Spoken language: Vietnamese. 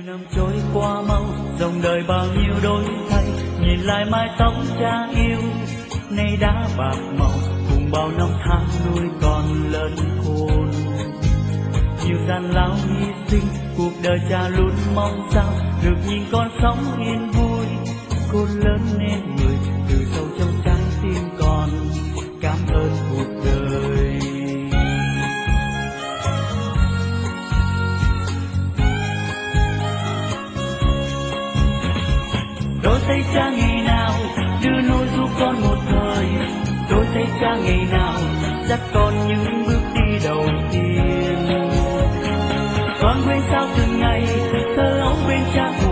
năm trôi qua mau, dòng đời bao nhiêu đổi thay, nhìn lại mái tóc cha yêu nay đã bạc màu, cùng bao năm tháng nuôi con lớn khôn. Nhiều gian lao hy sinh, cuộc đời cha luôn mong sao được nhìn con sống yên vui. Khôn lớn nên người, từ sâu trong trái tim con cảm ơn cuộc đời. Đôi tay cha ngày nào đưa nuôi giúp con một thời, đôi tay cha ngày nào dắt con những bước đi đầu tiên. Con quên sao từng ngày thơ ấu bên cha.